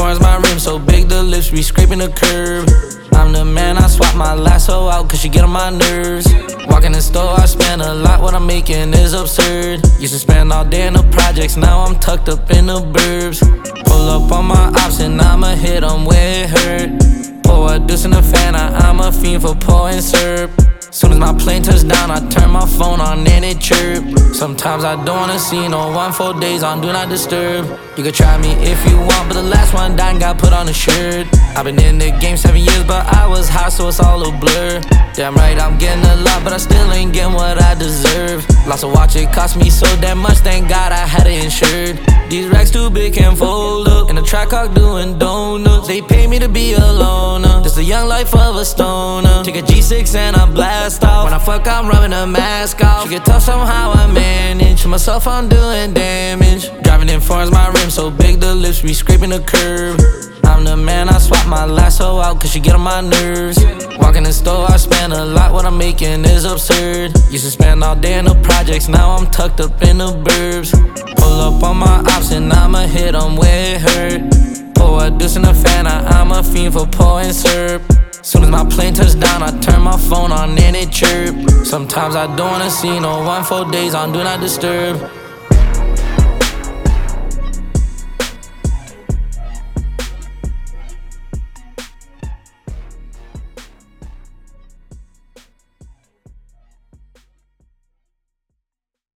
foreigns, my rim so big the lips be scraping the curb. I'm the man, I swap my lasso out cause she get on my nerves. Walk in the store, I spend a lot, what I'm making is absurd. Used to spend all day in the projects, now I'm tucked up in the burbs. Pull up on my ops and I'ma hit 'em where it hurt. Pour a deuce in the fan, I'm a fiend for pouring syrup. Soon as my plane touches down, I turn my phone on and it chirp. Sometimes I don't wanna see no one for days on Do Not Disturb. You can try me if you want, but the last one died and got put on a shirt. I've been in the game 7 years, but I was high, so it's all a blur. Damn right, I'm getting a lot, but I still ain't getting what I deserve. Lost a watch, it cost me so damn much, thank God I had it insured. These racks too big, can't fold up. In the track hawk doing donuts. They pay me to be a loner. Just a young life of a stoner. Take a G6 and I blast off. When I fuck, I'm rubbing a mask off. She get tough, somehow I manage. To myself, I'm doing damage. Driving in foreigns, my rim so big the lips be scraping the curb. I'm the man, I swap my lasso out cause she get on my nerves. Walk in the store, I spend a lot, what I'm making is absurd. Used to spend all day in the projects, now I'm tucked up in the burbs. Pull up on my ops and I'ma hit 'em where it hurt. Pour a deuce in the fan, I'm a fiend for pouring syrup. Soon as my plane touches down, I turn my phone on and it chirp. Sometimes I don't wanna see no one for days on Do Not Disturb.